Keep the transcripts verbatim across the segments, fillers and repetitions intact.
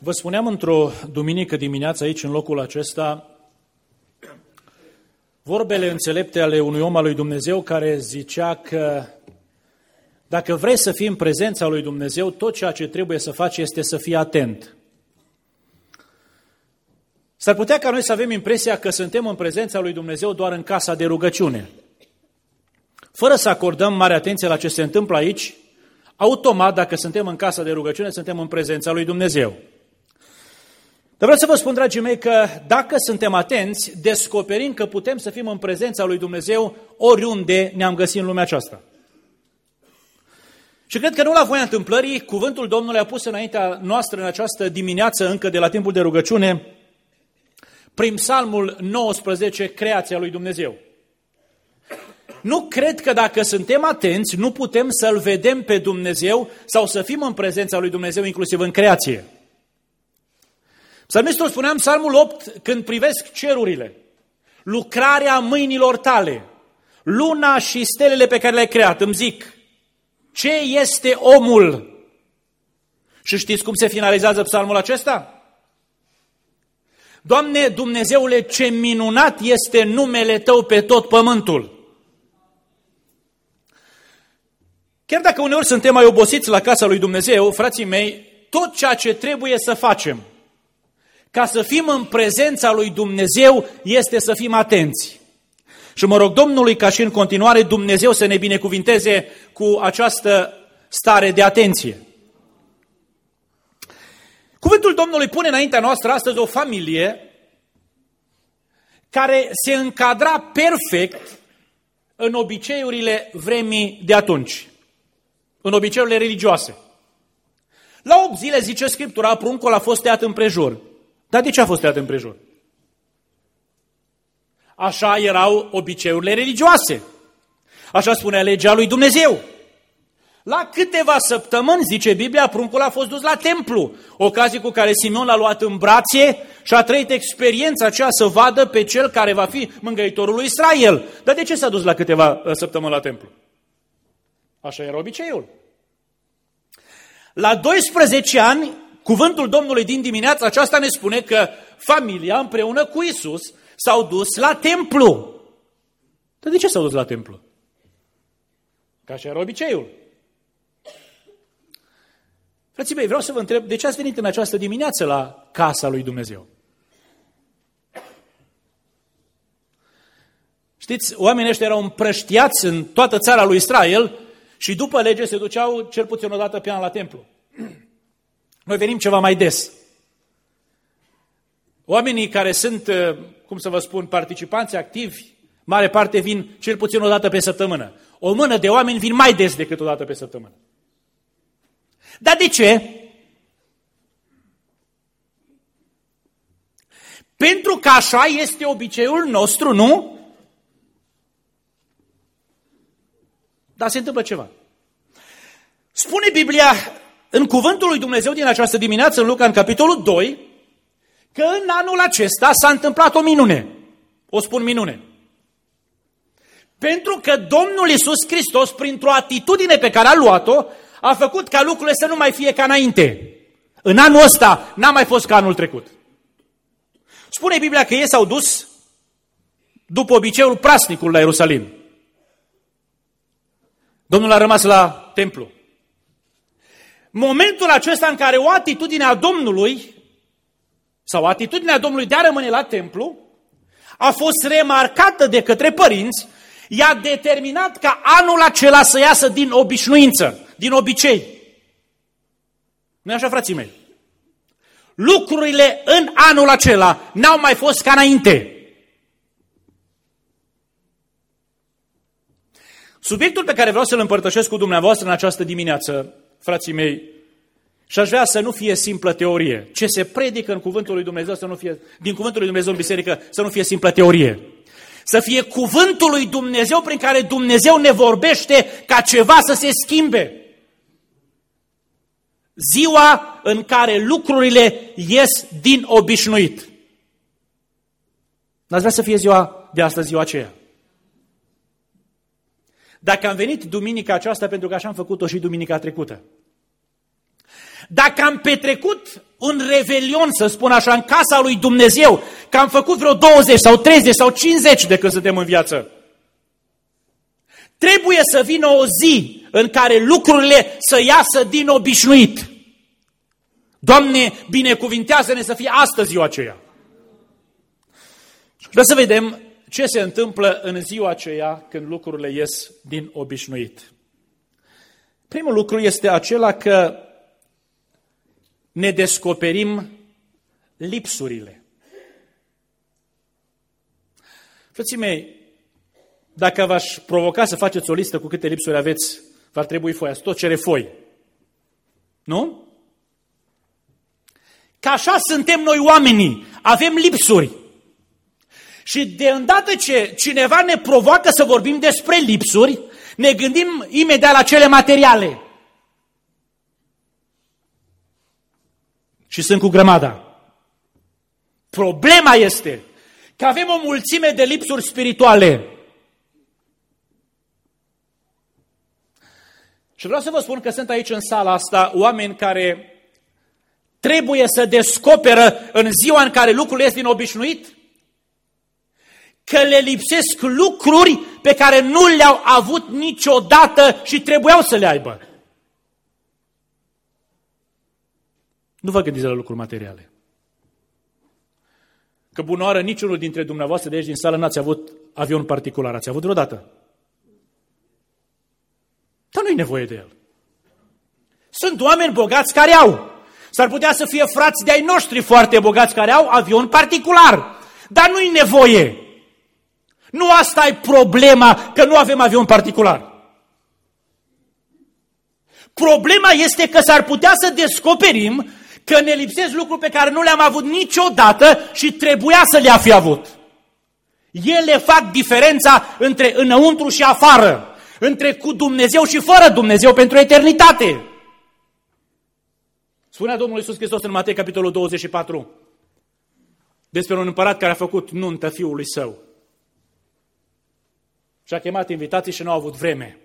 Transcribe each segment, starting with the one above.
Vă spuneam într-o duminică dimineață aici, în locul acesta, vorbele înțelepte ale unui om al lui Dumnezeu care zicea că dacă vrei să fii în prezența lui Dumnezeu, tot ceea ce trebuie să faci este să fii atent. S-ar putea ca noi să avem impresia că suntem în prezența lui Dumnezeu doar în casa de rugăciune. Fără să acordăm mare atenție la ce se întâmplă aici, automat, dacă suntem în casa de rugăciune, suntem în prezența lui Dumnezeu. Dar vreau să vă spun, dragii mei, că dacă suntem atenți, descoperim că putem să fim în prezența lui Dumnezeu oriunde ne-am găsit în lumea aceasta. Și cred că nu la voia întâmplării, cuvântul Domnului a pus înaintea noastră în această dimineață, încă de la timpul de rugăciune, prin Psalmul nouăsprezece, creația lui Dumnezeu. Nu cred că dacă suntem atenți, nu putem să-L vedem pe Dumnezeu sau să fim în prezența lui Dumnezeu, inclusiv în creație. Psalmistul spunea în Psalmul opt, când privesc cerurile, lucrarea mâinilor tale, luna și stelele pe care le-ai creat, îmi zic, ce este omul? Și știți cum se finalizează psalmul acesta? Doamne Dumnezeule, ce minunat este numele Tău pe tot pământul! Chiar dacă uneori suntem mai obosiți la casa lui Dumnezeu, frații mei, tot ceea ce trebuie să facem ca să fim în prezența lui Dumnezeu este să fim atenți. Și mă rog Domnului ca și în continuare Dumnezeu să ne binecuvinteze cu această stare de atenție. Cuvântul Domnului pune înaintea noastră astăzi o familie care se încadra perfect în obiceiurile vremii de atunci, în obiceiurile religioase. La opt zile, zice Scriptura, pruncul a fost tăiat împrejur. Dar de ce a fost tăiat împrejur? Așa erau obiceiurile religioase. Așa spunea legea lui Dumnezeu. La câteva săptămâni, zice Biblia, pruncul a fost dus la templu, ocazie cu care Simeon l-a luat în brațe și a trăit experiența aceea să vadă pe cel care va fi mângâietorul lui Israel. Dar de ce s-a dus la câteva săptămâni la templu? Așa era obiceiul. La doisprezece ani, cuvântul Domnului din dimineața aceasta ne spune că familia împreună cu Iisus s-au dus la templu. Dar de ce s-au dus la templu? Că așa era obiceiul. Frații mei, vreau să vă întreb, de ce ați venit în această dimineață la casa lui Dumnezeu? Știți, oamenii ăștia erau împrăștiați în toată țara lui Israel și după lege se duceau cel puțin o dată pe an la templu. Noi venim ceva mai des. Oamenii care sunt, cum să vă spun, participanți activi, mare parte vin cel puțin o dată pe săptămână. O mână de oameni vin mai des decât o dată pe săptămână. Dar de ce? Pentru că așa este obiceiul nostru, nu? Dar se întâmplă ceva. Spune Biblia în cuvântul lui Dumnezeu din această dimineață, în Luca, în capitolul doi, că în anul acesta s-a întâmplat o minune. O spun minune. Pentru că Domnul Iisus Hristos, printr-o atitudine pe care a luat-o, a făcut ca lucrurile să nu mai fie ca înainte. În anul ăsta n-a mai fost ca anul trecut. Spune Biblia că ei s-au dus după obiceiul prasnicul la Ierusalim. Domnul a rămas la templu. Momentul acesta în care o atitudine a Domnului, sau atitudinea Domnului de a rămâne la templu, a fost remarcată de către părinți, i-a determinat ca anul acela să iasă din obișnuință, din obicei. Nu-i așa, frații mei? Lucrurile în anul acela n-au mai fost ca înainte. Subiectul pe care vreau să-l împărtășesc cu dumneavoastră în această dimineață, frații mei, și aș vrea să nu fie simplă teorie. Ce se predică în cuvântul lui Dumnezeu, să nu fie, din cuvântul lui Dumnezeu în biserică, să nu fie simplă teorie. Să fie cuvântul lui Dumnezeu prin care Dumnezeu ne vorbește ca ceva să se schimbe. Ziua în care lucrurile ies din obișnuit. N-ați vrea să fie ziua de astăzi, ziua aceea. Dacă am venit duminica aceasta, pentru că așa am făcut-o și duminica trecută. Dacă am petrecut un revelion, să spun așa, în casa lui Dumnezeu, că am făcut vreo douăzeci sau treizeci sau cincizeci de când suntem în viață. Trebuie să vină o zi în care lucrurile să iasă din obișnuit. Doamne, binecuvintează-ne să fie astăzi ziua aceea. Vreau să vedem ce se întâmplă în ziua aceea când lucrurile ies din obișnuit. Primul lucru este acela că ne descoperim lipsurile. Frații mei, dacă v-aș provoca să faceți o listă cu câte lipsuri aveți, v-ar trebui foaia, tot cere foi. Nu? Că așa suntem noi oamenii, avem lipsuri. Și de îndată ce cineva ne provoacă să vorbim despre lipsuri, ne gândim imediat la cele materiale. Și sunt cu grămada. Problema este că avem o mulțime de lipsuri spirituale. Și vreau să vă spun că sunt aici în sala asta oameni care trebuie să descoperă în ziua în care lucrurile ies din obișnuit că le lipsesc lucruri pe care nu le-au avut niciodată și trebuiau să le aibă. Nu vă gândiți la lucruri materiale. Că bună oară, niciunul dintre dumneavoastră de aici din sală n-ați avut avion particular. Ați avut vreodată? Dar nu-i nevoie de el. Sunt oameni bogați care au. S-ar putea să fie frați de-ai noștri foarte bogați care au avion particular. Dar nu-i nevoie. Nu asta e problema, că nu avem avion particular. Problema este că s-ar putea să descoperim că ne lipsesc lucruri pe care nu le-am avut niciodată și trebuia să le-a fi avut. Ele fac diferența între înăuntru și afară, între cu Dumnezeu și fără Dumnezeu pentru eternitate. Spunea Domnul Iisus Hristos în Matei, capitolul douăzeci și patru, despre un împărat care a făcut nuntă fiului său. Și a chemat invitații și nu au avut vreme.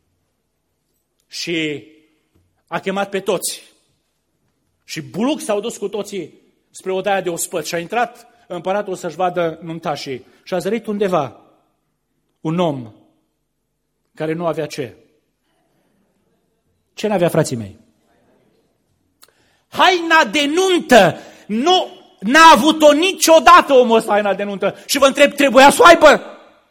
Și a chemat pe toți. Și buluc s-au dus cu toții spre odaia de ospăți și a intrat împăratul să-și vadă nuntașii. Și a zărit undeva un om care nu avea ce? Ce n-avea, frații mei? Haina de nuntă! Nu, n-a avut-o niciodată omul ăsta, haina de nuntă. Și vă întreb, trebuia să o aibă?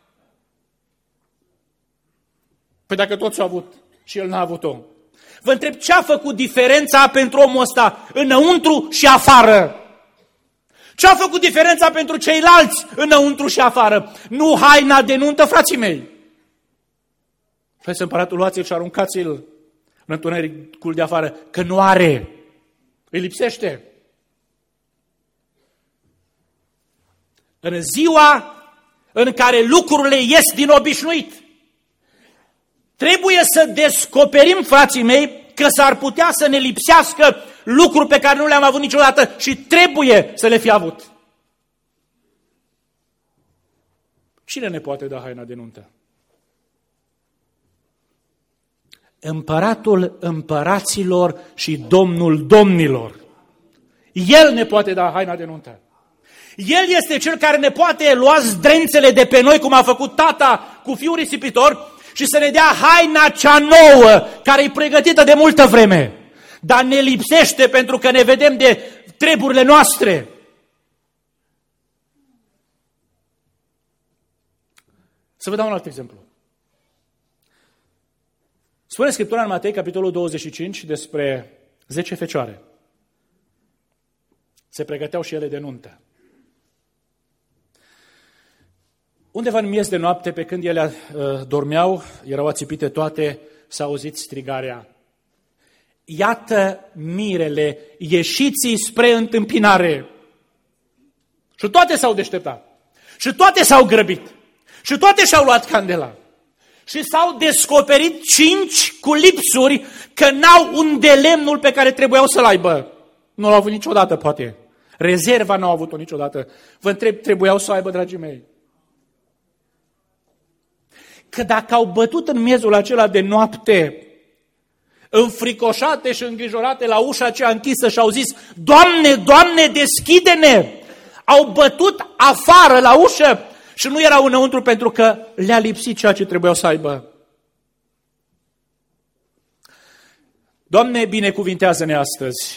Păi dacă toți au avut și el n-a avut-o. Vă întreb, ce a făcut diferența pentru omul ăsta înăuntru și afară? Ce a făcut diferența pentru ceilalți înăuntru și afară? Nu haina de nuntă, frații mei. Păi să împăratul, luați-l și aruncați-l în întunericul de afară, că nu are. Îi lipsește. În ziua în care lucrurile ies din obișnuit, trebuie să descoperim, frații mei, că s-ar putea să ne lipsească lucruri pe care nu le-am avut niciodată și trebuie să le fi avut. Cine ne poate da haina de nuntă? Împăratul împăraților și Domnul domnilor. El ne poate da haina de nuntă. El este cel care ne poate lua zdrențele de pe noi, cum a făcut tata cu fiul risipitor, și să ne dea haina cea nouă, care e pregătită de multă vreme, dar ne lipsește pentru că ne vedem de treburile noastre. Să vă dau un alt exemplu. Spune Scriptura în Matei, capitolul douăzeci și cinci, despre zece fecioare. Se pregăteau și ele de nuntă. Undeva în miez de noapte, pe când ele uh, dormeau, erau ațipite toate, s-a auzit strigarea: iată mirele, ieșiți spre întâmpinare! Și toate s-au deșteptat. Și toate s-au grăbit. Și toate și-au luat candela. Și s-au descoperit cinci cu lipsuri că n-au un de lemnul pe care trebuiau să-l aibă. Nu l-au avut niciodată, poate. Rezerva n-au avut-o niciodată. Vă întreb, trebuiau să o aibă, dragii mei? Că dacă au bătut în miezul acela de noapte, înfricoșate și îngrijorate la ușa aceea închisă și au zis: Doamne, Doamne, deschide-ne! Au bătut afară la ușă și nu erau înăuntru pentru că le-a lipsit ceea ce trebuiau să aibă. Doamne, binecuvintează-ne astăzi,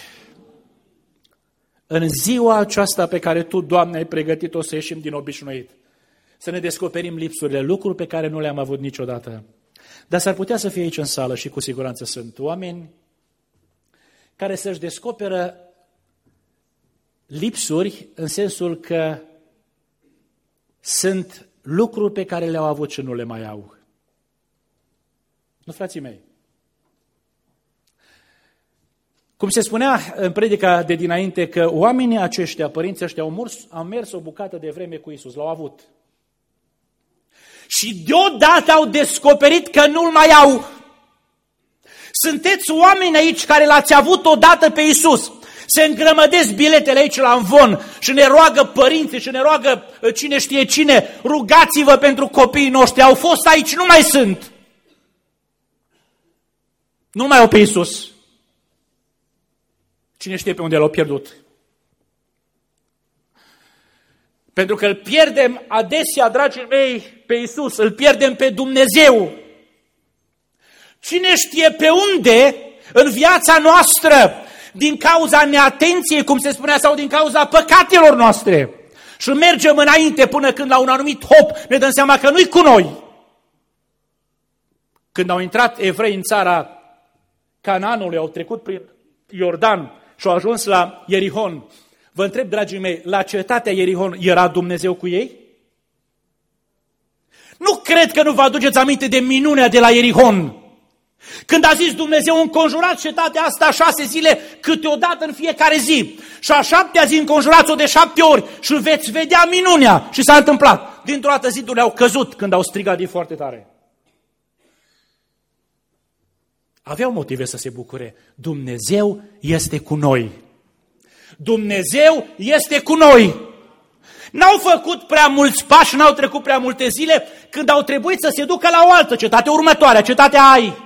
în ziua aceasta pe care Tu, Doamne, ai pregătit-o să ieșim din obișnuit, să ne descoperim lipsurile, lucruri pe care nu le-am avut niciodată. Dar s-ar putea să fie aici în sală și cu siguranță sunt oameni care să-și descoperă lipsuri în sensul că sunt lucruri pe care le-au avut și nu le mai au. Nu, frații mei? Cum se spunea în predica de dinainte că oamenii aceștia, părinții ăștia, au mers, au mers o bucată de vreme cu Iisus, l-au avut. Și deodată au descoperit că nu-L mai au. Sunteți oameni aici care l-ați avut odată pe Iisus. Se îngrămădesc biletele aici la Amvon și ne roagă părinții și ne roagă cine știe cine, rugați-vă pentru copiii noștri, au fost aici, nu mai sunt. Nu mai au pe Iisus. Cine știe pe unde l-au pierdut? Pentru că îl pierdem adesea, dragii mei, pe Iisus, îl pierdem pe Dumnezeu. Cine știe pe unde în viața noastră, din cauza neatenției, cum se spunea, sau din cauza păcatelor noastre, și mergem înainte până când la un anumit hop ne dăm seama că nu-i cu noi. Când au intrat evrei în țara Canaanului, au trecut prin Iordan și au ajuns la Ierihon, vă întreb, dragii mei, la cetatea Ierihon era Dumnezeu cu ei? Nu cred că nu vă aduceți aminte de minunea de la Ierihon. Când a zis Dumnezeu: înconjurați cetatea asta șase zile, câteodată în fiecare zi. Și a șaptea zi înconjurați-o de șapte ori și veți vedea minunea. Și s-a întâmplat. Dintr-o dată zidurile au căzut când au strigat din foarte tare. Aveau motive să se bucure. Dumnezeu este cu noi. Dumnezeu este cu noi. N-au făcut prea mulți pași, n-au trecut prea multe zile, când au trebuit să se ducă la o altă cetate următoare, cetatea Ai.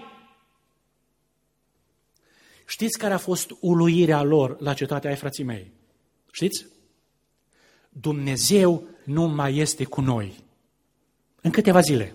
Știți care a fost uluirea lor la cetatea Ai, frații mei? Știți? Dumnezeu nu mai este cu noi. În câteva zile.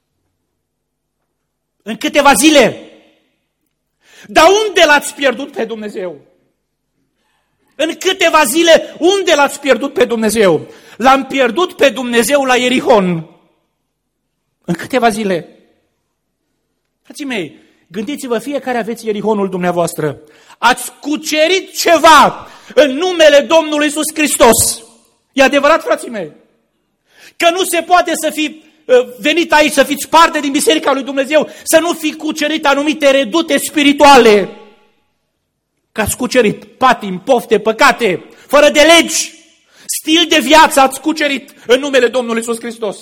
În câteva zile. Dar unde l-ați pierdut pe Dumnezeu? În câteva zile, unde l-ați pierdut pe Dumnezeu? L-am pierdut pe Dumnezeu la Ierihon. În câteva zile. Frații mei, gândiți-vă, fiecare aveți Ierihonul dumneavoastră. Ați cucerit ceva în numele Domnului Iisus Hristos. E adevărat, frații mei? Că nu se poate să fi venit aici, să fiți parte din Biserica lui Dumnezeu, să nu fi cucerit anumite redute spirituale. Că ați cucerit patim, pofte, păcate, fără de legi, stil de viață ați cucerit în numele Domnului Iisus Hristos.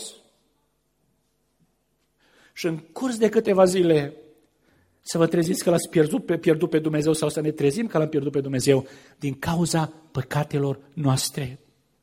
Și în curs de câteva zile să vă treziți că l-ați pierdut pe, pierdut pe Dumnezeu, sau să ne trezim că l-am pierdut pe Dumnezeu din cauza păcatelor noastre.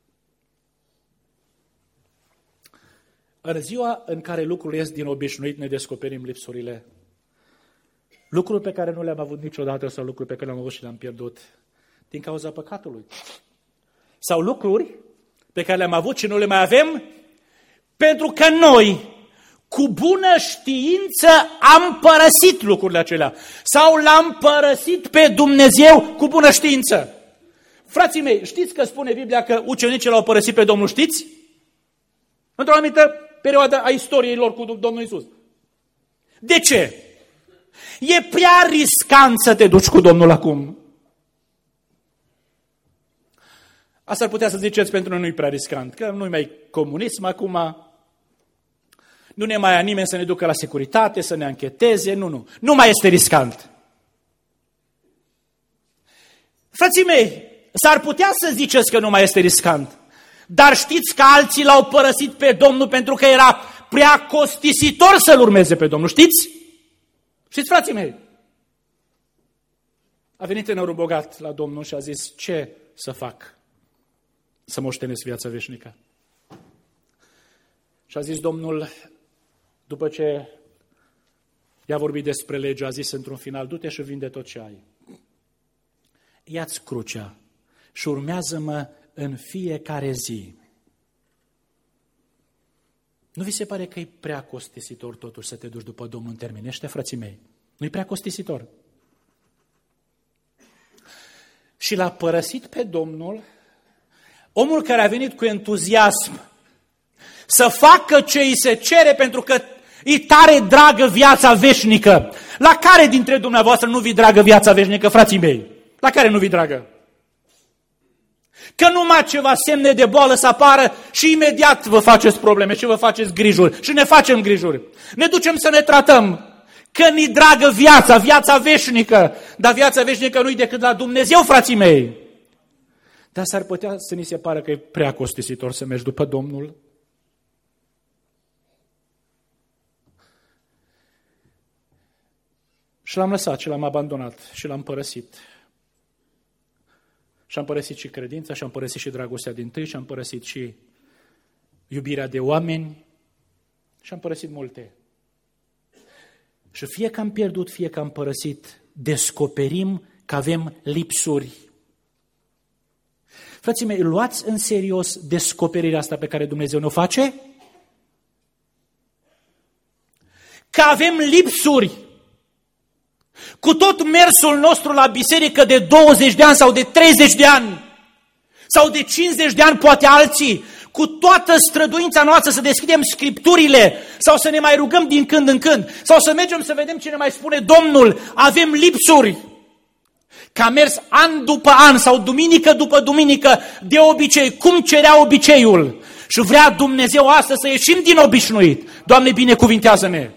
În ziua în care lucrurile ies din obișnuit, ne descoperim lipsurile. Lucruri pe care nu le-am avut niciodată sau lucruri pe care le-am avut și le-am pierdut din cauza păcatului. Sau lucruri pe care le-am avut și nu le mai avem pentru că noi, cu bună știință, am părăsit lucrurile acelea. Sau l-am părăsit pe Dumnezeu cu bună știință. Frații mei, știți că spune Biblia că ucenicii l-au părăsit pe Domnul, știți? Într-o anumită perioadă a istoriei lor cu Domnul Iisus. De ce? E prea riscant să te duci cu Domnul acum. Asta ar putea să ziceți, pentru noi nu e prea riscant, că nu-i mai comunism acum, nu ne mai ia nimeni să ne ducă la securitate, să ne ancheteze, nu, nu. Nu mai este riscant. Frații mei, s-ar putea să ziceți că nu mai este riscant, dar știți că alții l-au părăsit pe Domnul pentru că era prea costisitor să-L urmeze pe Domnul, știți? Știți, frații mei? A venit tânărul bogat la Domnul și a zis: ce să fac să moștenesc viața veșnică? Și a zis Domnul, după ce I-a vorbit despre lege, a zis într-un final, du-te și vinde tot ce ai. Ia-ți crucea și urmează-mă în fiecare zi. Nu vi se pare că e prea costisitor totuși să te duci după Domnul în terminește, frații mei? Nu-i prea costisitor? Și l-a părăsit pe Domnul, omul care a venit cu entuziasm să facă ce îi se cere pentru că e tare dragă viața veșnică. La care dintre dumneavoastră nu vi dragă viața veșnică, frații mei? La care nu vi dragă? Că numai ceva semne de boală să apară și imediat vă faceți probleme și vă faceți grijuri. Și ne facem grijuri. Ne ducem să ne tratăm. Că ni dragă viața, viața veșnică. Dar viața veșnică nu-i decât la Dumnezeu, frații mei. Dar s-ar putea să ni se pară că e prea costisitor să mergi după Domnul. Și l-am lăsat și l-am abandonat și l-am părăsit. Și am părăsit și credința, și am părăsit și dragostea dintâi, și am părăsit și iubirea de oameni, și am părăsit multe. Și fie că am pierdut, fie că am părăsit, descoperim că avem lipsuri. Frații mei, luați în serios descoperirea asta pe care Dumnezeu ne-o face? Că avem lipsuri. Cu tot mersul nostru la biserică de douăzeci de ani sau de treizeci de ani sau de cincizeci de ani, poate alții, cu toată străduința noastră să deschidem Scripturile sau să ne mai rugăm din când în când sau să mergem să vedem ce ne mai spune Domnul, avem lipsuri. Că a mers an după an sau duminică după duminică de obicei, cum cerea obiceiul. Și vrea Dumnezeu astăzi să ieșim din obișnuit. Doamne, binecuvintează-ne!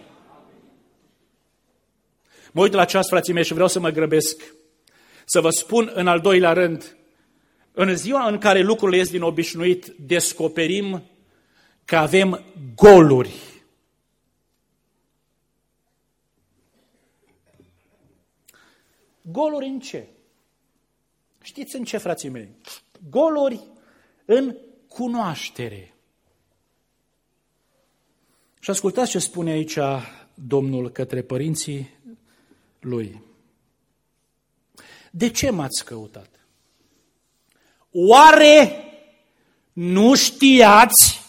Mă uit la ceas, frații mei, și vreau să mă grăbesc să vă spun în al doilea rând, în ziua în care lucrurile ies din obișnuit, descoperim că avem goluri. Goluri în ce? Știți în ce, frații mei? Goluri în cunoaștere. Și ascultați ce spune aici Domnul către părinții lui. De ce m-ați căutat? Oare nu știați?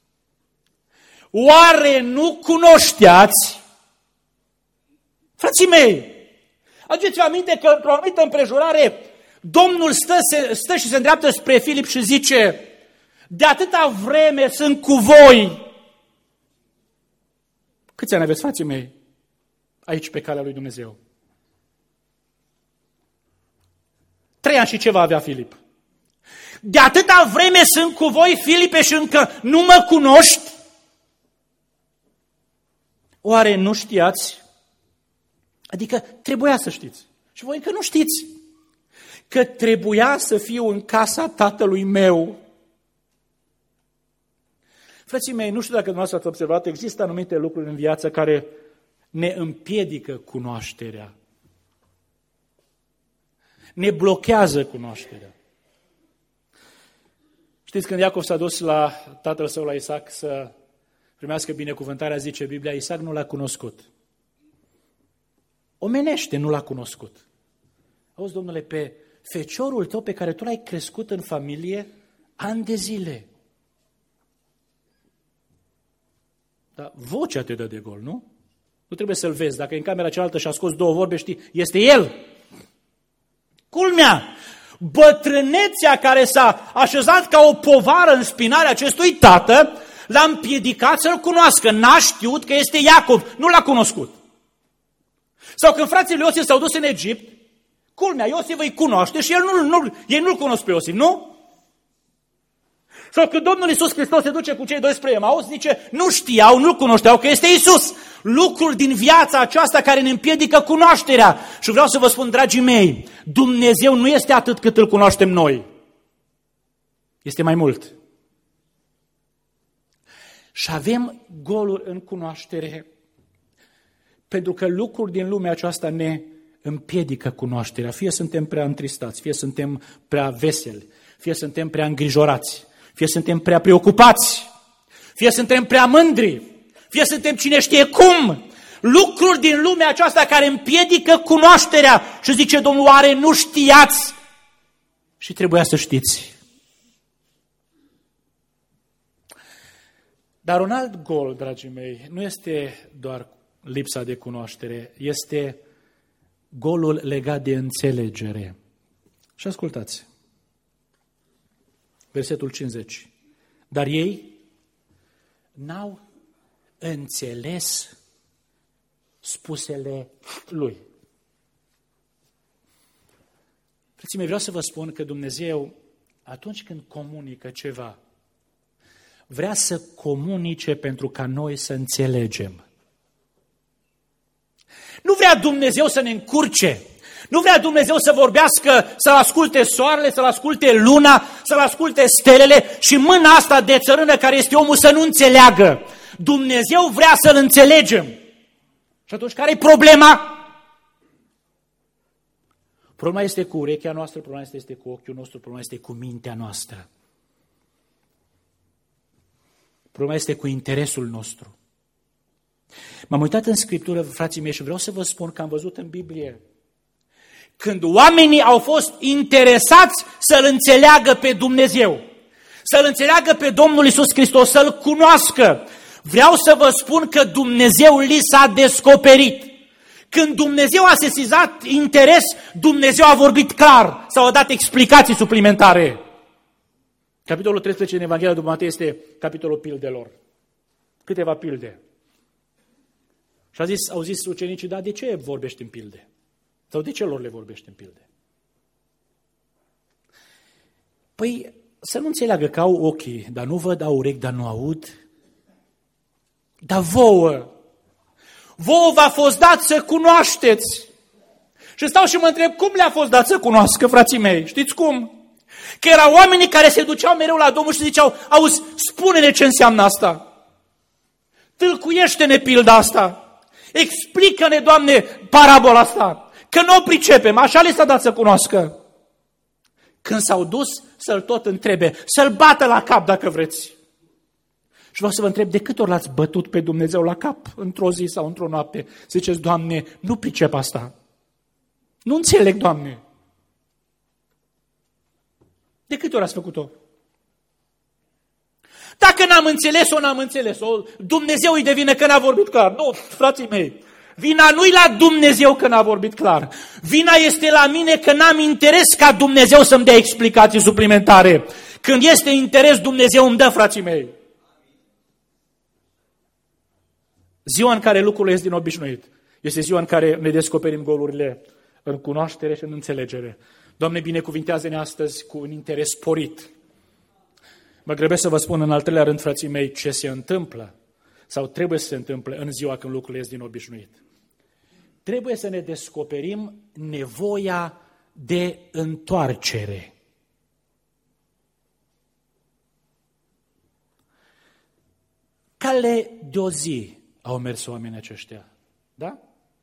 Oare nu cunoșteați? Frații mei, aduceți-vă aminte că într-o anumită împrejurare Domnul stă, se, stă și se îndreaptă spre Filip și zice: de atâta vreme sunt cu voi. Câți ani aveți, frații mei, aici pe calea lui Dumnezeu? Trei ani și ceva avea Filip. De atâta vreme sunt cu voi, Filipe, și încă nu mă cunoști? Oare nu știați? Adică trebuia să știți. Și voi încă nu știți. Că trebuia să fiu în casa tatălui meu. Frații mei, nu știu dacă dumneavoastră ați observat, există anumite lucruri în viață care ne împiedică cunoașterea. Ne blochează cunoașterea. Știți, când Iacov s-a dus la tatăl său, la Isaac, să primească binecuvântarea, zice Biblia, Isaac nu l-a cunoscut. Omenește nu l-a cunoscut. Auzi, Domnule, pe feciorul tău pe care tu l-ai crescut în familie ani de zile. Dar vocea te dă de gol, nu? Nu trebuie să-l vezi. Dacă e în camera cealaltă și a scos două vorbe, știi, este el. Culmea, bătrânețea care s-a așezat ca o povară în spinarea acestui tată, l-a împiedicat să-l cunoască. N-a știut că este Iacov, nu l-a cunoscut. Sau când frații lui Iosif s-au dus în Egipt, culmea, Iosif îi cunoaște și el nu, nu, ei nu-l cunosc pe Iosif, nu? Sau când Domnul Iisus Hristos se duce cu cei doi spre Emaus, zice, nu știau, nu cunoșteau că este Iisus. Lucruri din viața aceasta care ne împiedică cunoașterea. Și vreau să vă spun, dragii mei, Dumnezeu nu este atât cât îl cunoaștem noi. Este mai mult. Și avem goluri în cunoaștere, pentru că lucruri din lumea aceasta ne împiedică cunoașterea. Fie suntem prea întristați, fie suntem prea veseli, fie suntem prea îngrijorați, fie suntem prea preocupați, fie suntem prea mândri, fie suntem cine știe cum. lucruri din lumea aceasta care împiedică cunoașterea. Și zice Domnul, oare nu știați? Și trebuia să știți. Dar un alt gol, dragii mei, nu este doar lipsa de cunoaștere, este golul legat de înțelegere. Și ascultați. Versetul cincizeci. Dar ei n-au înțeles spusele lui. Frații mei, vreau să vă spun că Dumnezeu, atunci când comunică ceva, vrea să comunice pentru ca noi să înțelegem. Nu vrea Dumnezeu să ne încurce. Nu vrea Dumnezeu să vorbească, să-l asculte soarele, să-l asculte luna, să-l asculte stelele și mâna asta de țărână care este omul să nu înțeleagă. Dumnezeu vrea să-l înțelegem. Și atunci care e problema? Problema este cu urechea noastră, problema este, este cu ochiul nostru, problema este cu mintea noastră. Problema este cu interesul nostru. M-am uitat în Scriptură, frații mei, și vreau să vă spun că am văzut în Biblie când oamenii au fost interesați să-L înțeleagă pe Dumnezeu, să-L înțeleagă pe Domnul Iisus Hristos, să-L cunoască. Vreau să vă spun că Dumnezeu li s-a descoperit. Când Dumnezeu a sesizat interes, Dumnezeu a vorbit clar sau a dat explicații suplimentare. Capitolul treisprezece din Evanghelia după Matei este capitolul pildelor. Câteva pilde. Și a zis, au zis ucenicii, da, de ce vorbești în pilde? Sau de ce lor le vorbești în pilde? Păi să nu înțeleagă că au ochii, dar nu văd, au urechi, dar nu aud. Dar vouă, vouă v-a fost dat să cunoașteți. Și stau și mă întreb, cum le-a fost dat să cunoască, frații mei? Știți cum? Că erau oamenii care se duceau mereu la Domnul și ziceau, auzi, spune-ne ce înseamnă asta. Tâlcuiește-ne pilda asta. Explică-ne, Doamne, parabola asta. Că nu o pricepem, așa le s-a dat să cunoască. Când s-au dus, să-l tot întrebe, să-l bată la cap dacă vreți. Și vreau să vă întreb, de câte ori l-ați bătut pe Dumnezeu la cap, într-o zi sau într-o noapte? Ziceți, Doamne, nu pricep asta. Nu înțeleg, Doamne. De câte ori ați făcut-o? Dacă n-am înțeles-o, n-am înțeles-o. Dumnezeu îi devine că n-a vorbit clar. Nu, frații mei, vina nu-i la Dumnezeu că n-a vorbit clar. Vina este la mine că n-am interes ca Dumnezeu să-mi dea explicații suplimentare. Când este interes, Dumnezeu îmi dă, frații mei. Ziua în care lucrurile ies din obișnuit este ziua în care ne descoperim golurile în cunoaștere și în înțelegere. Doamne, binecuvintează-ne astăzi cu un interes sporit. Mă grăbesc să vă spun în al treilea rând, frații mei, ce se întâmplă sau trebuie să se întâmple în ziua când lucrurile ies din obișnuit. Trebuie să ne descoperim nevoia de întoarcere. Cale de o zi au mers oamenii aceștia, da?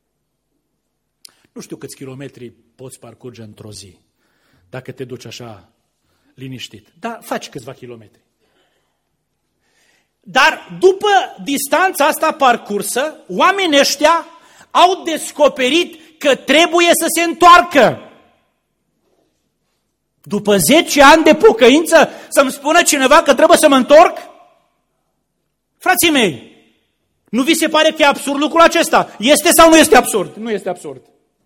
Nu știu câți kilometri poți parcurge într-o zi, dacă te duci așa liniștit. Dar faci câțiva kilometri. Dar după distanța asta parcursă, oamenii ăștia au descoperit că trebuie să se întoarcă. După zece ani de pocăință să-mi spună cineva că trebuie să mă întorc? Frații mei, nu vi se pare că e absurd lucrul acesta? Este sau nu este absurd? Nu este absurd.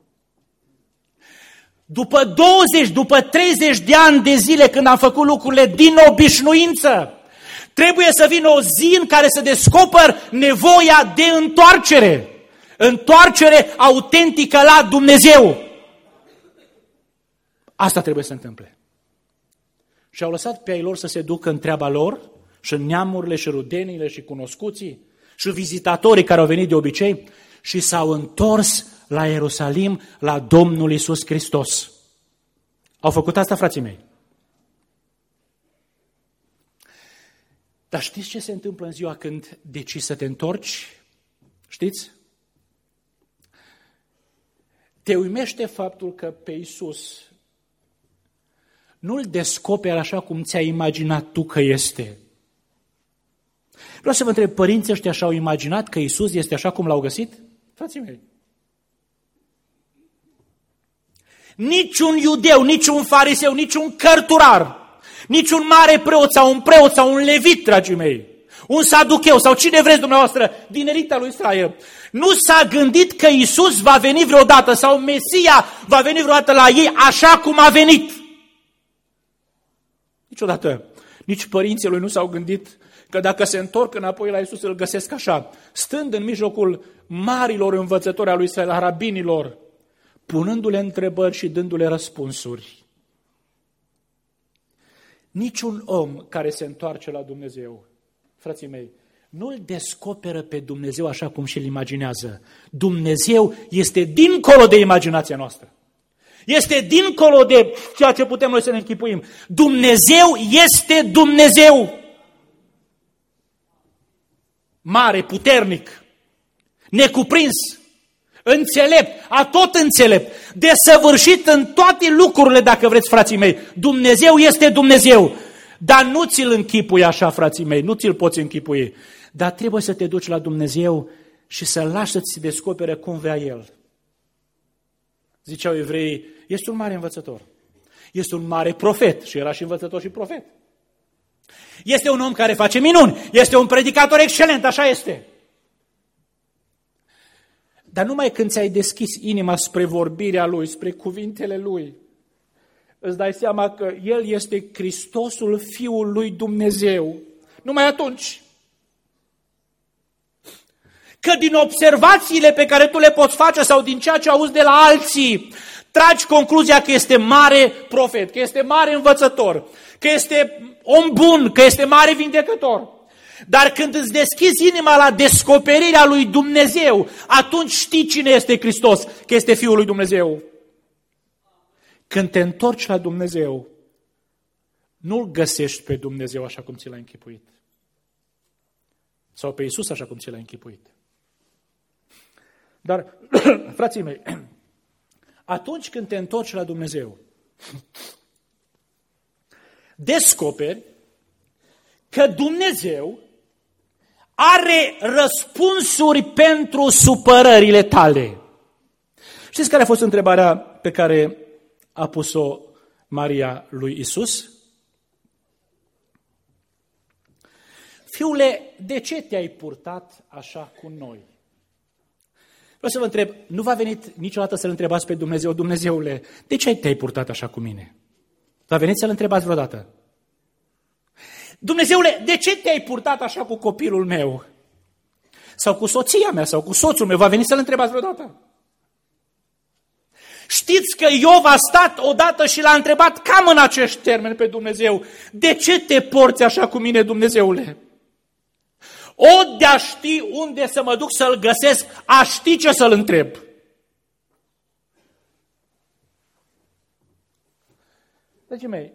După douăzeci, după treizeci de ani de zile când am făcut lucrurile din obișnuință, trebuie să vină o zi în care să descoper nevoia de întoarcere. Întoarcere autentică la Dumnezeu. Asta trebuie să se întâmple. Și au lăsat pe ai lor să se ducă în treaba lor și în neamurile și rudeniile și cunoscuții și vizitatorii care au venit de obicei și s-au întors la Ierusalim, la Domnul Iisus Hristos. Au făcut asta, frații mei. Dar știți ce se întâmplă în ziua când decizi să te întorci? Știți? Te uimește faptul că pe Iisus nu-L descoperi așa cum ți-ai imaginat tu că este. Vreau să vă întreb, părinții ăștia și-au imaginat că Iisus este așa cum L-au găsit? Frații mei, niciun iudeu, niciun fariseu, niciun cărturar, niciun mare preot sau un preot sau un levit, dragii mei, un saducheu sau cine vreți dumneavoastră din elita lui Israel, nu s-a gândit că Iisus va veni vreodată sau Mesia va veni vreodată la ei așa cum a venit. Niciodată. Nici părinții lui nu s-au gândit că dacă se întorc înapoi la Iisus îl găsesc așa, stând în mijlocul marilor învățători al lui Israel, a rabinilor, punându-le întrebări și dându-le răspunsuri. Niciun om care se întoarce la Dumnezeu, frații mei, nu îl descoperă pe Dumnezeu așa cum și-l imaginează. Dumnezeu este dincolo de imaginația noastră. Este dincolo de ceea ce putem noi să ne închipuim. Dumnezeu este Dumnezeu. Mare, puternic, necuprins, înțelept, atot înțelept, desăvârșit în toate lucrurile, dacă vreți, frații mei. Dumnezeu este Dumnezeu. Dar nu ți-l închipui așa, frații mei, nu ți-l poți închipui. Dar trebuie să te duci la Dumnezeu și să-L lași să-ți descopere cum vrea El. Ziceau evreii, este un mare învățător. Este un mare profet și era și învățător și profet. Este un om care face minuni. Este un predicator excelent, așa este. Dar numai când ți-ai deschis inima spre vorbirea Lui, spre cuvintele Lui, îți dai seama că El este Hristosul, Fiul lui Dumnezeu. Numai atunci. Că din observațiile pe care tu le poți face sau din ceea ce auzi de la alții, tragi concluzia că este mare profet, că este mare învățător, că este om bun, că este mare vindecător. Dar când îți deschizi inima la descoperirea lui Dumnezeu, atunci știi cine este Hristos, că este Fiul lui Dumnezeu. Când te întorci la Dumnezeu, nu-L găsești pe Dumnezeu așa cum ți l-ai închipuit. Sau pe Iisus așa cum ți l-ai închipuit. Dar, frații mei, atunci când te întorci la Dumnezeu, descoperi că Dumnezeu are răspunsuri pentru supărările tale. Știți care a fost întrebarea pe care a pus-o Maria lui Iisus? Fiule, de ce te-ai purtat așa cu noi? Vreau să vă întreb, nu v-a venit niciodată să-L întrebați pe Dumnezeu, Dumnezeule, de ce te-ai purtat așa cu mine? V-a venit să-L întrebați vreodată? Dumnezeule, de ce te-ai purtat așa cu copilul meu? Sau cu soția mea, sau cu soțul meu, v-a venit să-L întrebați vreodată? Știți că Iov a stat odată și l-a întrebat cam în acești termeni pe Dumnezeu, de ce te porți așa cu mine, Dumnezeule? O, de-a ști unde să mă duc să-L găsesc, a ști ce să-L întreb. Dragii mei,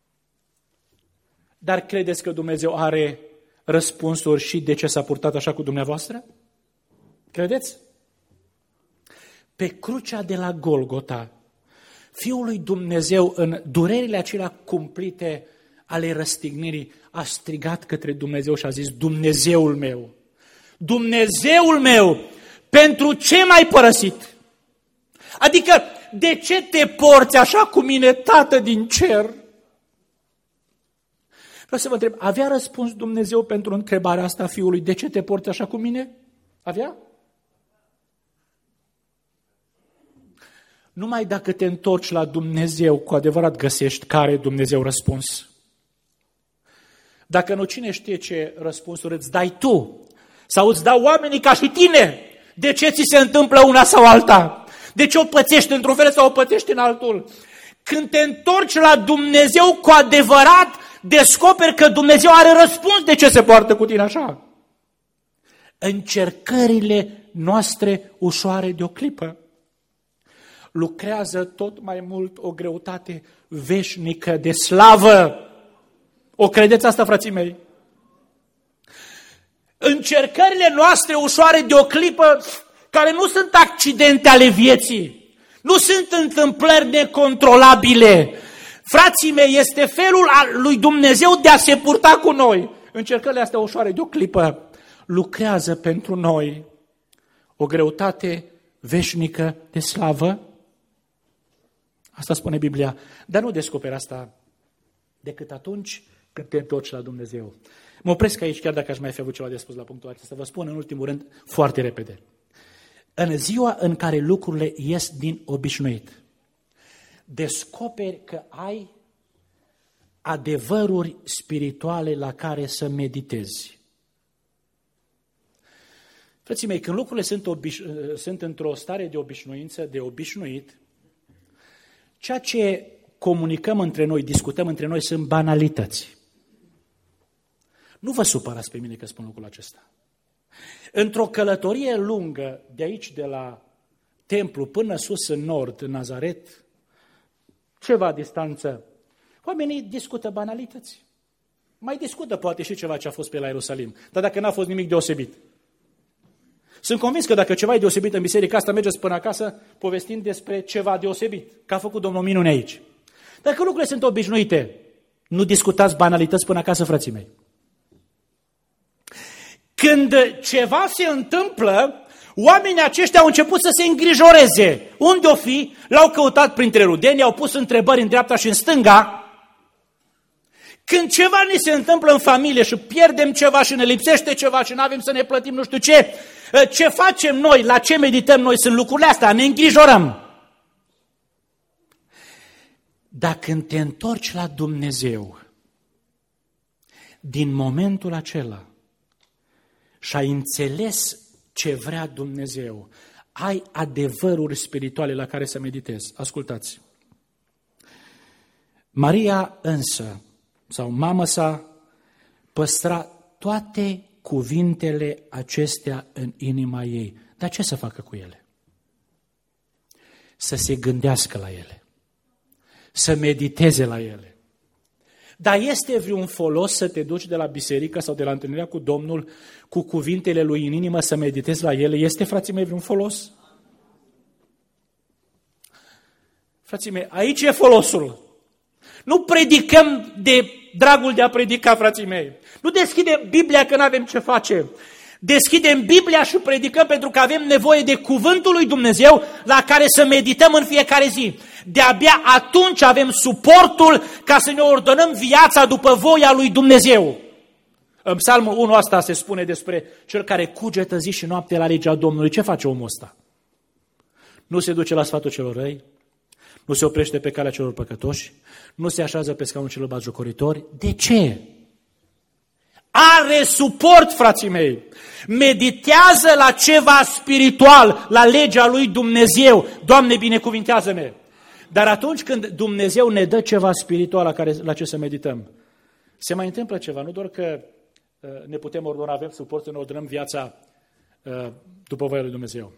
dar credeți că Dumnezeu are răspunsuri și de ce s-a purtat așa cu dumneavoastră? Credeți? Pe crucea de la Golgota, Fiul lui Dumnezeu, în durerile acelea cumplite ale răstignirii, a strigat către Dumnezeu și a zis, Dumnezeul meu, Dumnezeul meu, pentru ce m-ai părăsit? Adică, de ce te porți așa cu mine, Tată din cer? Vreau să vă întreb, avea răspuns Dumnezeu pentru întrebarea asta a Fiului, de ce te porți așa cu mine? Avea? Numai dacă te întorci la Dumnezeu, cu adevărat găsești care Dumnezeu răspuns. Dacă nu, cine știe ce răspunsuri îți dai tu? Sau îți dau oamenii ca și tine? De ce ți se întâmplă una sau alta? De ce o pățești într-un fel sau o pățești în altul? Când te întorci la Dumnezeu cu adevărat, descoperi că Dumnezeu are răspuns de ce se poartă cu tine așa. Încercările noastre ușoare de o clipă lucrează tot mai mult o greutate veșnică de slavă. O credeți asta, frații mei? Încercările noastre ușoare de o clipă, care nu sunt accidente ale vieții, nu sunt întâmplări necontrolabile. Frații mei, este felul lui Dumnezeu de a se purta cu noi. Încercările astea ușoare de o clipă lucrează pentru noi o greutate veșnică de slavă? Asta spune Biblia, dar nu descoperi asta decât atunci când te întorci la Dumnezeu. Mă opresc aici, chiar dacă aș mai fi avut ceva de spus la punctul acesta. Vă spun în ultimul rând, foarte repede. În ziua în care lucrurile ies din obișnuit, descoperi că ai adevăruri spirituale la care să meditezi. Frații mei, când lucrurile sunt, obiș- sunt într-o stare de obișnuință, de obișnuit, ceea ce comunicăm între noi, discutăm între noi, sunt banalități. Nu vă supărați pe mine că spun lucrul acesta. Într-o călătorie lungă, de aici, de la templu, până sus în nord, în Nazaret, ceva distanță, oamenii discută banalități. Mai discută poate și ceva ce a fost pe la Ierusalim, dar dacă n-a fost nimic deosebit. Sunt convins că dacă ceva e deosebit în biserica asta, mergeți până acasă povestind despre ceva deosebit, că a făcut Domnul minune aici. Dacă lucrurile sunt obișnuite, nu discutați banalități până acasă, frații mei. Când ceva se întâmplă, oamenii aceștia au început să se îngrijoreze. Unde o fi? L-au căutat printre rudeni, au pus întrebări în dreapta și în stânga. Când ceva ne se întâmplă în familie și pierdem ceva și ne lipsește ceva și nu avem să ne plătim nu știu ce, ce facem noi, la ce medităm noi, sunt lucrurile astea, ne îngrijorăm. Dar când te întorci la Dumnezeu, din momentul acela, și ai înțeles ce vrea Dumnezeu, ai adevăruri spirituale la care să meditezi. Ascultați. Maria însă, sau mama sa, păstra toate cuvintele acestea în inima ei. Dar ce să facă cu ele? Să se gândească la ele. Să mediteze la ele. Dar este vreun folos să te duci de la biserică sau de la întâlnirea cu Domnul cu cuvintele Lui în inimă să meditezi la ele? Este, frații mei, vreun folos? Frații mei, aici e folosul. Nu predicăm de dragul de a predica, frații mei. Nu deschidem Biblia că nu avem ce face. Deschidem Biblia și predicăm pentru că avem nevoie de cuvântul lui Dumnezeu la care să medităm în fiecare zi. De-abia atunci avem suportul ca să ne ordonăm viața după voia lui Dumnezeu. În Psalmul unu asta se spune despre cel care cugetă zi și noapte la legea Domnului. Ce face omul ăsta? Nu se duce la sfatul celor răi, nu se oprește pe calea celor păcătoși, nu se așează pe scaunul celor batjocoritori. De ce? Are suport, frații mei. Meditează la ceva spiritual, la legea lui Dumnezeu. Doamne, binecuvintează-ne! Dar atunci când Dumnezeu ne dă ceva spiritual la, care, la ce să medităm, se mai întâmplă ceva. Nu doar că uh, ne putem ordona, avem suport să ne ordonăm viața uh, după voia lui Dumnezeu.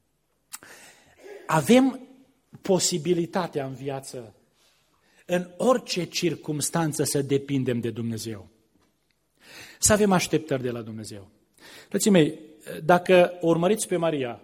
Avem posibilitatea în viață, în orice circumstanță, să depindem de Dumnezeu. Să avem așteptări de la Dumnezeu. Frații mei, dacă o urmăriți pe Maria,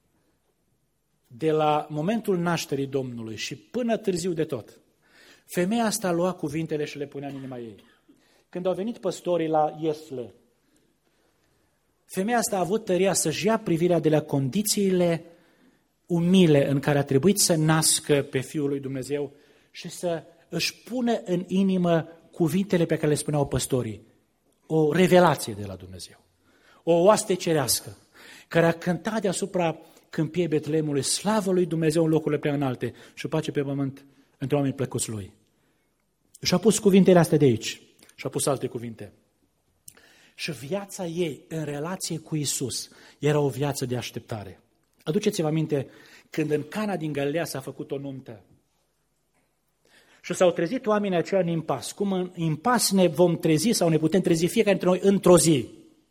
de la momentul nașterii Domnului și până târziu de tot, femeia asta lua cuvintele și le punea în inima ei. Când au venit păstorii la Iesle, femeia asta a avut tăria să-și ia privirea de la condițiile umile în care a trebuit să nască pe Fiul lui Dumnezeu și să își pună în inimă cuvintele pe care le spuneau păstorii. O revelație de la Dumnezeu. O oaste cerească care a cântat deasupra câmpiei Betleemului slavă lui Dumnezeu în locurile prea înalte și pace pe pământ între oameni plăcuți lui. Și a pus cuvintele astea de aici și a pus alte cuvinte. Și viața ei în relație cu Iisus era o viață de așteptare. Aduceți-vă aminte când în Cana din Galileea s-a făcut o nuntă și s-au trezit oamenii aceia în impas. Cum în impas ne vom trezi sau ne putem trezi fiecare dintre noi într-o zi.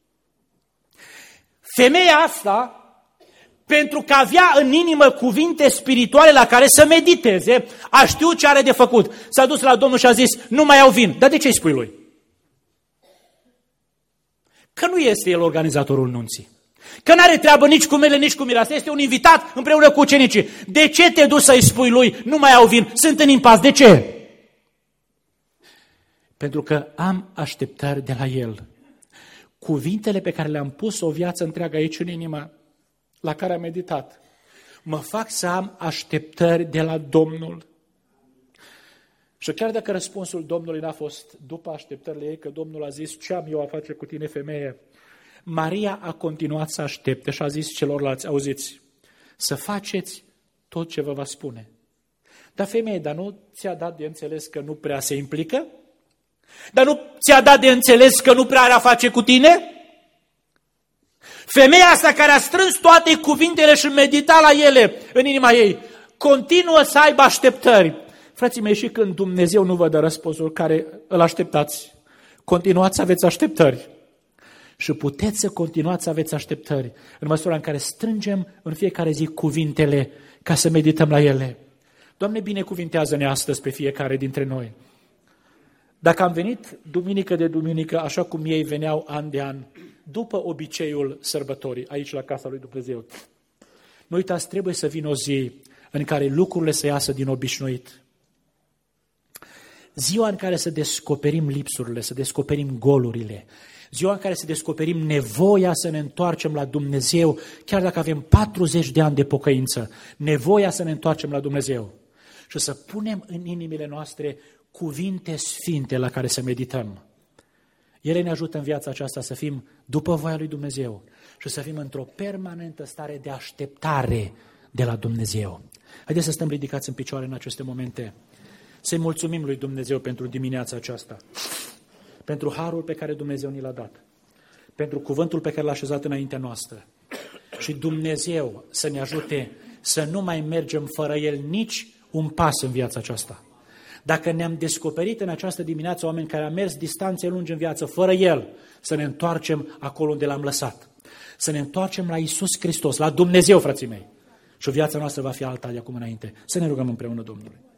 Femeia asta, pentru că avea în inimă cuvinte spirituale la care să mediteze, a știut ce are de făcut. S-a dus la Domnul și a zis, nu mai au vin. Dar de ce îi spui lui? Că nu este el organizatorul nunții. Că n-are treabă nici cu mele, nici cu mireasa. Este un invitat împreună cu ucenicii. De ce te duci să-i spui lui, nu mai au vin, sunt în impas? De ce? Pentru că am așteptări de la el. Cuvintele pe care le-am pus o viață întreagă aici în inima, la care am meditat mă fac să am așteptări de la Domnul. Și chiar dacă răspunsul Domnului n-a fost după așteptările ei, că Domnul a zis, ce am eu a face cu tine, femeie, Maria a continuat să aștepte și a zis celorlalți, auziți, să faceți tot ce vă va spune. Dar femeie, dar nu ți-a dat de înțeles că nu prea se implică? Dar nu ți-a dat de înțeles că nu prea are a face cu tine? Femeia asta care a strâns toate cuvintele și medita la ele în inima ei, continuă să aibă așteptări. Frații mei, și când Dumnezeu nu vă dă răspunsul care îl așteptați, continuați să aveți așteptări. Și puteți să continuați să aveți așteptări în măsura în care strângem în fiecare zi cuvintele ca să medităm la ele. Doamne, binecuvintează-ne astăzi pe fiecare dintre noi. Dacă am venit duminică de duminică, așa cum ei veneau an de an, după obiceiul sărbătorii, aici la casa lui Dumnezeu, nu uitați, trebuie să vină o zi în care lucrurile să iasă din obișnuit. Ziua în care să descoperim lipsurile, să descoperim golurile, ziua în care să descoperim nevoia să ne întoarcem la Dumnezeu, chiar dacă avem patruzeci de ani de pocăință, nevoia să ne întoarcem la Dumnezeu și să punem în inimile noastre cuvinte sfinte la care să medităm. Ele ne ajută în viața aceasta să fim după voia lui Dumnezeu și să fim într-o permanentă stare de așteptare de la Dumnezeu. Haideți să stăm ridicați în picioare în aceste momente. Să-i mulțumim lui Dumnezeu pentru dimineața aceasta, pentru harul pe care Dumnezeu ni l-a dat, pentru cuvântul pe care l-a așezat înaintea noastră. Și Dumnezeu să ne ajute să nu mai mergem fără El nici un pas în viața aceasta. Dacă ne-am descoperit în această dimineață oameni care au mers distanțe lungi în viață fără El, să ne întoarcem acolo unde l-am lăsat. Să ne întoarcem la Iisus Hristos, la Dumnezeu, frații mei. Și viața noastră va fi alta de acum înainte. Să ne rugăm împreună Domnului.